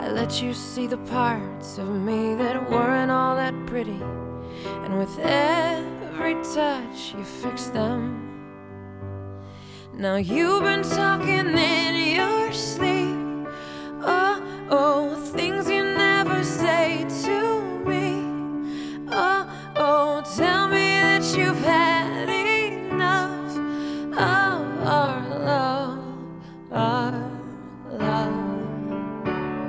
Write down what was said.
I let you see the parts of me that weren't all that pretty, and with every touch you fixed them. Now you've been talking in your sleep